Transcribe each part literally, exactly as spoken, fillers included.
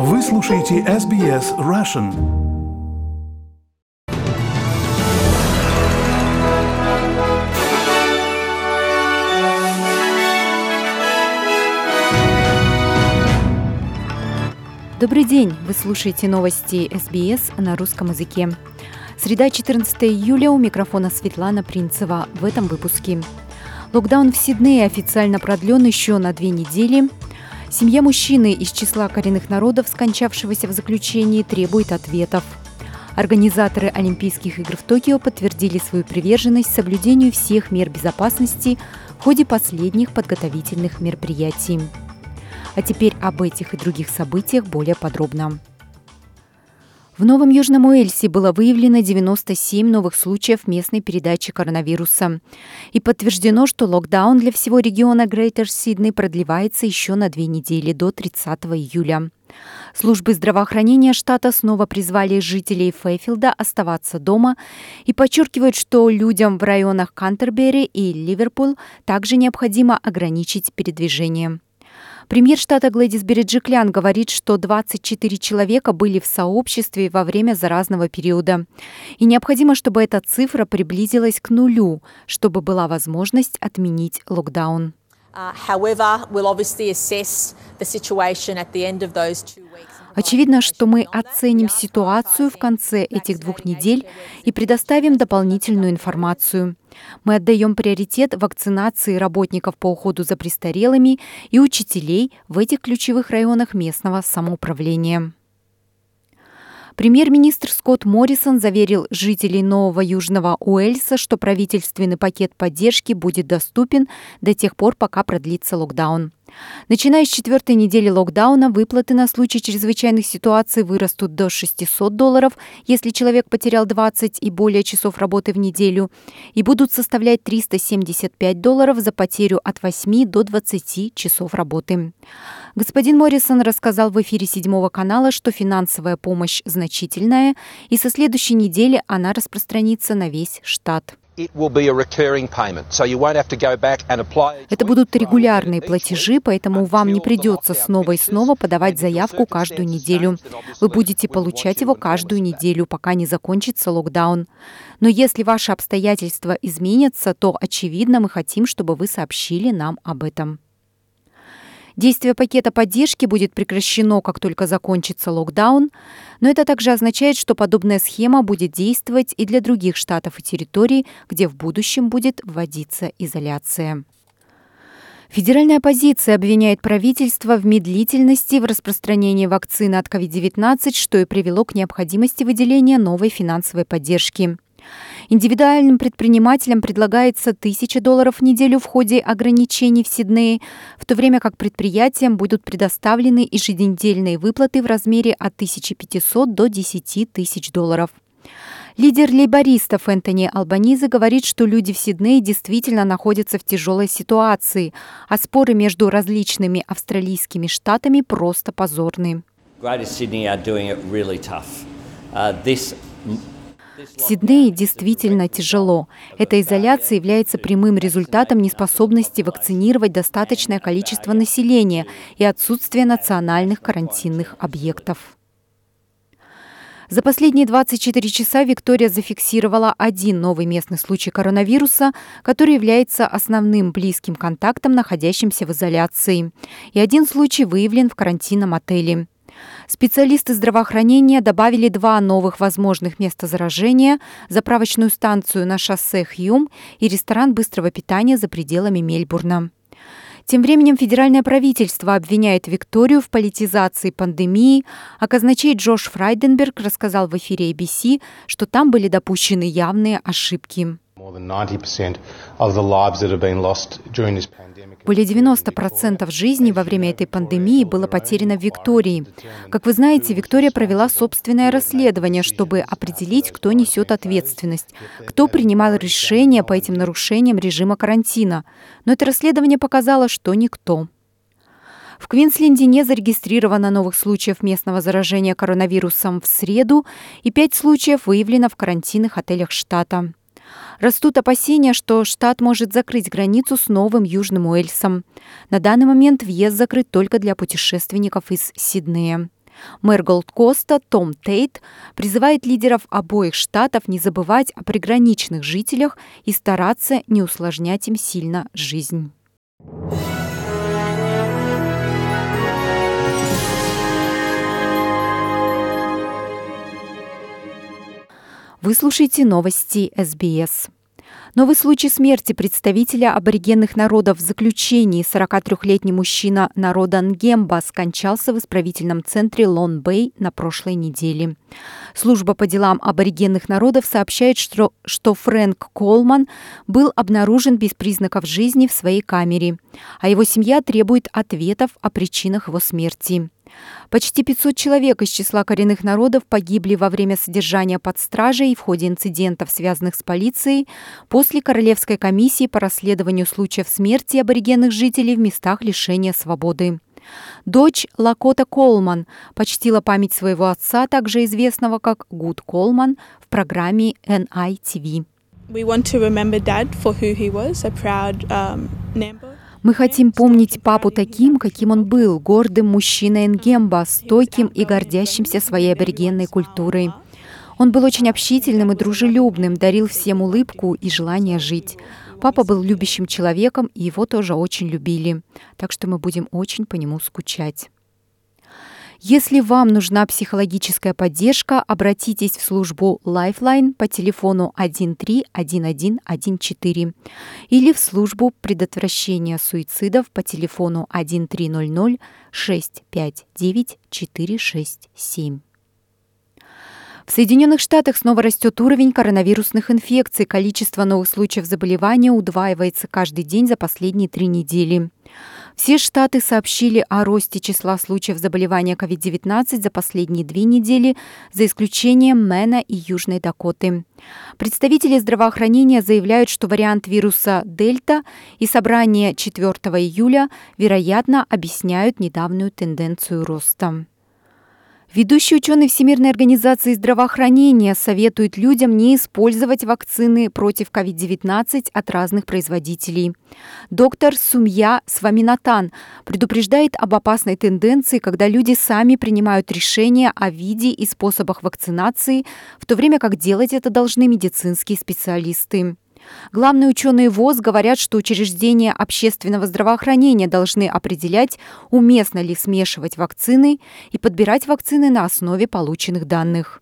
Вы слушаете эс би эс Russian. Добрый день! Вы слушаете новости эс би эс на русском языке. Среда, четырнадцатого июля, у микрофона Светлана Принцева. В этом выпуске. Локдаун в Сиднее официально продлен еще на две недели. Семья мужчины из числа коренных народов, скончавшегося в заключении, требует ответов. Организаторы Олимпийских игр в Токио подтвердили свою приверженность соблюдению всех мер безопасности в ходе последних подготовительных мероприятий. А теперь об этих и других событиях более подробно. В Новом Южном Уэльсе было выявлено девяносто семь новых случаев местной передачи коронавируса. И подтверждено, что локдаун для всего региона Грейтер Сидней продлевается еще на две недели, до тридцатого июля. Службы здравоохранения штата снова призвали жителей Фейфилда оставаться дома и подчеркивают, что людям в районах Кантербери и Ливерпуль также необходимо ограничить передвижение. Премьер штата Глэдис Береджиклян говорит, что двадцать четыре человека были в сообществе во время заразного периода. И необходимо, чтобы эта цифра приблизилась к нулю, чтобы была возможность отменить локдаун. Очевидно, что мы оценим ситуацию в конце этих двух недель и предоставим дополнительную информацию. Мы отдаем приоритет вакцинации работников по уходу за престарелыми и учителей в этих ключевых районах местного самоуправления. Премьер-министр Скотт Моррисон заверил жителей Нового Южного Уэльса, что правительственный пакет поддержки будет доступен до тех пор, пока продлится локдаун. Начиная с четвертой недели локдауна, выплаты на случай чрезвычайных ситуаций вырастут до шестисот долларов, если человек потерял двадцать и более часов работы в неделю, и будут составлять триста семьдесят пять долларов за потерю от восьми до двадцати часов работы. Господин Моррисон рассказал в эфире седьмого канала, что финансовая помощь значительная, и со следующей недели она распространится на весь штат. Это будут регулярные платежи, поэтому вам не придется снова и снова подавать заявку каждую неделю. Вы будете получать его каждую неделю, пока не закончится локдаун. Но если ваши обстоятельства изменятся, то, очевидно, мы хотим, чтобы вы сообщили нам об этом. Действие пакета поддержки будет прекращено, как только закончится локдаун, но это также означает, что подобная схема будет действовать и для других штатов и территорий, где в будущем будет вводиться изоляция. Федеральная оппозиция обвиняет правительство в медлительности в распространении вакцины от ковид девятнадцать, что и привело к необходимости выделения новой финансовой поддержки. Индивидуальным предпринимателям предлагается тысяча долларов в неделю в ходе ограничений в Сиднее, в то время как предприятиям будут предоставлены еженедельные выплаты в размере от тысячи пятисот до десяти тысяч долларов. Лидер лейбористов Энтони Албанезе говорит, что люди в Сиднее действительно находятся в тяжелой ситуации, а споры между различными австралийскими штатами просто позорны. В Сиднее действительно тяжело. Эта изоляция является прямым результатом неспособности вакцинировать достаточное количество населения и отсутствия национальных карантинных объектов. За последние двадцать четыре часа Виктория зафиксировала один новый местный случай коронавируса, который является основным близким контактом, находящимся в изоляции. И один случай выявлен в карантинном отеле. Специалисты здравоохранения добавили два новых возможных места заражения – заправочную станцию на шоссе Хьюм и ресторан быстрого питания за пределами Мельбурна. Тем временем федеральное правительство обвиняет Викторию в политизации пандемии, а казначей Джош Фрайденберг рассказал в эфире эй би си, что там были допущены явные ошибки. Более девяноста процентов жизней во время этой пандемии было потеряно в Виктории. Как вы знаете, Виктория провела собственное расследование, чтобы определить, кто несет ответственность, кто принимал решения по этим нарушениям режима карантина. Но это расследование показало, что никто. В Квинсленде не зарегистрировано новых случаев местного заражения коронавирусом в среду, и пять случаев выявлено в карантинных отелях штата. Растут опасения, что штат может закрыть границу с Новым Южным Уэльсом. На данный момент въезд закрыт только для путешественников из Сиднея. Мэр Голд-Коста Том Тейт призывает лидеров обоих штатов не забывать о приграничных жителях и стараться не усложнять им сильно жизнь. Вы слушаете новости эс би эс. Новый случай смерти представителя аборигенных народов в заключении. сорокатрёхлетний мужчина народа Нгемба скончался в исправительном центре Лон-Бэй на прошлой неделе. Служба по делам аборигенных народов сообщает, что, что Фрэнк Колман был обнаружен без признаков жизни в своей камере, а его семья требует ответов о причинах его смерти. Почти пятьсот человек из числа коренных народов погибли во время содержания под стражей в ходе инцидентов, связанных с полицией, после Королевской комиссии по расследованию случаев смерти аборигенных жителей в местах лишения свободы. Дочь Лакота Колман почтила память своего отца, также известного как Гуд Колман, в программе эн ай ти ви. We want to remember Dad for who he was, a proud um, Nambo. Мы хотим помнить папу таким, каким он был, гордым мужчиной Нгемба, стойким и гордящимся своей аборигенной культурой. Он был очень общительным и дружелюбным, дарил всем улыбку и желание жить. Папа был любящим человеком, и его тоже очень любили. Так что мы будем очень по нему скучать. Если вам нужна психологическая поддержка, обратитесь в службу Lifeline по телефону один три один один один четыре или в службу предотвращения суицидов по телефону один три ноль ноль шесть пять девять четыре шесть семь. В Соединенных Штатах снова растет уровень коронавирусных инфекций. Количество новых случаев заболевания удваивается каждый день за последние три недели. Все штаты сообщили о росте числа случаев заболевания ковид девятнадцать за последние две недели, за исключением Мэна и Южной Дакоты. Представители здравоохранения заявляют, что вариант вируса Дельта и собрание четвёртого июля, вероятно, объясняют недавнюю тенденцию роста. Ведущий ученый Всемирной организации здравоохранения советует людям не использовать вакцины против ковид девятнадцать от разных производителей. Доктор Сумья Сваминатан предупреждает об опасной тенденции, когда люди сами принимают решения о виде и способах вакцинации, в то время как делать это должны медицинские специалисты. Главные ученые ВОЗ говорят, что учреждения общественного здравоохранения должны определять, уместно ли смешивать вакцины и подбирать вакцины на основе полученных данных.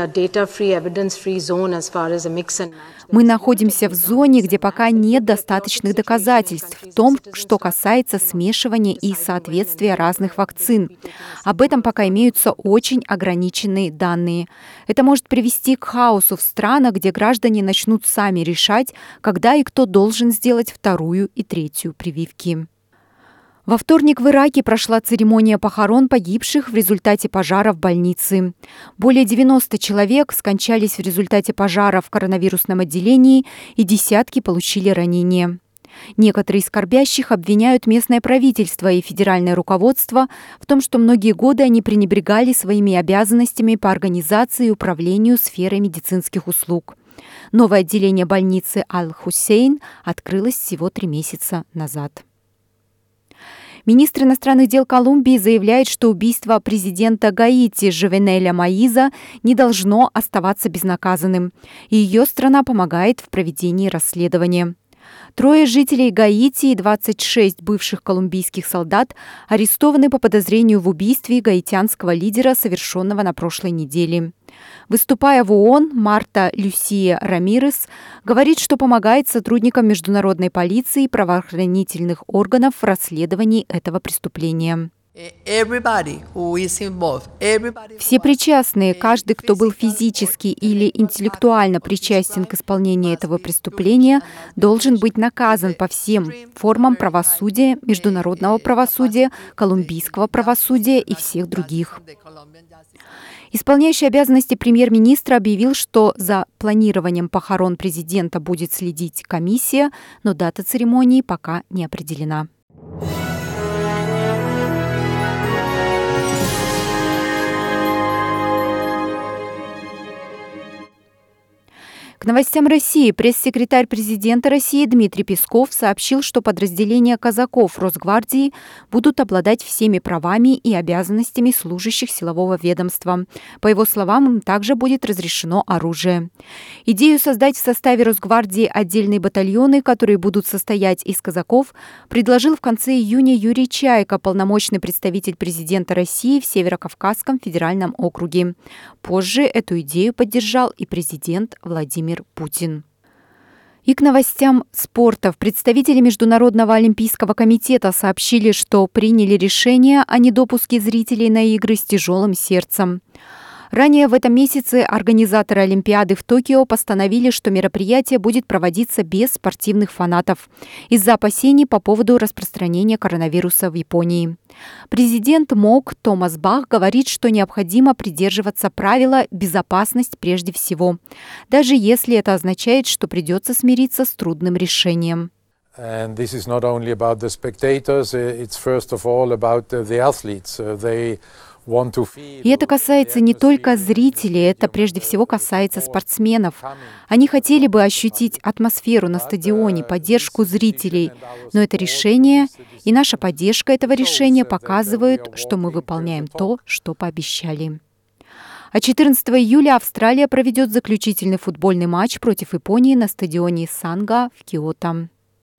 Мы находимся в зоне, где пока нет достаточных доказательств в том, что касается смешивания и соответствия разных вакцин. Об этом пока имеются очень ограниченные данные. Это может привести к хаосу в странах, где граждане начнут сами решать, когда и кто должен сделать вторую и третью прививки. Во вторник в Ираке прошла церемония похорон погибших в результате пожара в больнице. Более девяноста человек скончались в результате пожара в коронавирусном отделении, и десятки получили ранения. Некоторые из скорбящих обвиняют местное правительство и федеральное руководство в том, что многие годы они пренебрегали своими обязанностями по организации и управлению сферой медицинских услуг. Новое отделение больницы Аль-Хусейн открылось всего три месяца назад. Министр иностранных дел Колумбии заявляет, что убийство президента Гаити Жовенеля Моиза не должно оставаться безнаказанным, и ее страна помогает в проведении расследования. Трое жителей Гаити и двадцать шесть бывших колумбийских солдат арестованы по подозрению в убийстве гаитянского лидера, совершенного на прошлой неделе. Выступая в ООН, Марта Люсия Рамирес говорит, что помогает сотрудникам международной полиции и правоохранительных органов в расследовании этого преступления. Все причастные, каждый, кто был физически или интеллектуально причастен к исполнению этого преступления, должен быть наказан по всем формам правосудия, международного правосудия, колумбийского правосудия и всех других. Исполняющий обязанности премьер-министра объявил, что за планированием похорон президента будет следить комиссия, но дата церемонии пока не определена. К новостям России. Пресс-секретарь президента России Дмитрий Песков сообщил, что подразделения казаков Росгвардии будут обладать всеми правами и обязанностями служащих силового ведомства. По его словам, им также будет разрешено оружие. Идею создать в составе Росгвардии отдельные батальоны, которые будут состоять из казаков, предложил в конце июня Юрий Чайка, полномочный представитель президента России в Северокавказском федеральном округе. Позже эту идею поддержал и президент Владимир Путин. И к новостям спорта. Представители Международного олимпийского комитета сообщили, что приняли решение о недопуске зрителей на игры с тяжелым сердцем. Ранее в этом месяце организаторы Олимпиады в Токио постановили, что мероприятие будет проводиться без спортивных фанатов из-за опасений по поводу распространения коронавируса в Японии. Президент МОК Томас Бах говорит, что необходимо придерживаться правила «безопасность прежде всего», даже если это означает, что придется смириться с трудным решением. And this is not only about the spectators, it's first of all about the athletes. They И это касается не только зрителей, это прежде всего касается спортсменов. Они хотели бы ощутить атмосферу на стадионе, поддержку зрителей, но это решение и наша поддержка этого решения показывают, что мы выполняем то, что пообещали. А четырнадцатого июля Австралия проведет заключительный футбольный матч против Японии на стадионе Санга в Киото.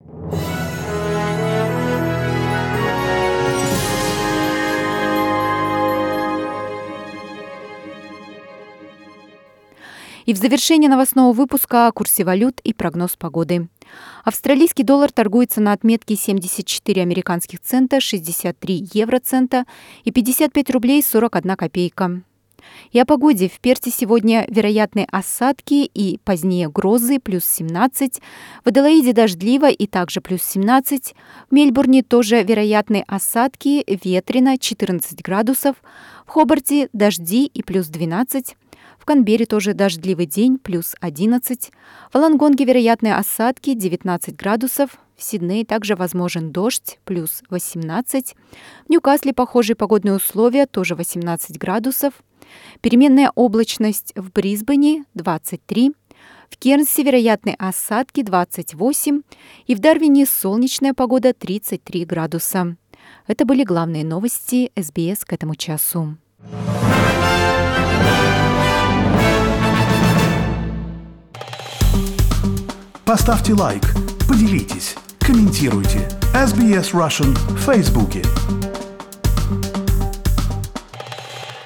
И в завершении новостного выпуска о курсе валют и прогноз погоды. Австралийский доллар торгуется на отметке семьдесят четыре американских цента, шестьдесят три евроцента и пятьдесят пять рублей сорок одна копейка. И о погоде. В Перте сегодня вероятны осадки и позднее грозы, плюс семнадцать. В Аделаиде дождливо и также плюс семнадцать. В Мельбурне тоже вероятны осадки, ветрено, четырнадцать градусов. В Хобарте дожди и плюс двенадцать. В Канберре тоже дождливый день, плюс одиннадцать. В Волонгонге вероятны осадки, девятнадцать градусов. В Сиднее также возможен дождь, плюс восемнадцать. В Ньюкасле похожие погодные условия, тоже восемнадцать градусов. Переменная облачность в Брисбене, двадцать три. В Кернсе вероятны осадки, двадцать восемь. И в Дарвине солнечная погода, тридцать три градуса. Это были главные новости эс би эс к этому часу. Поставьте лайк, поделитесь, комментируйте. эс би эс Russian в Фейсбуке.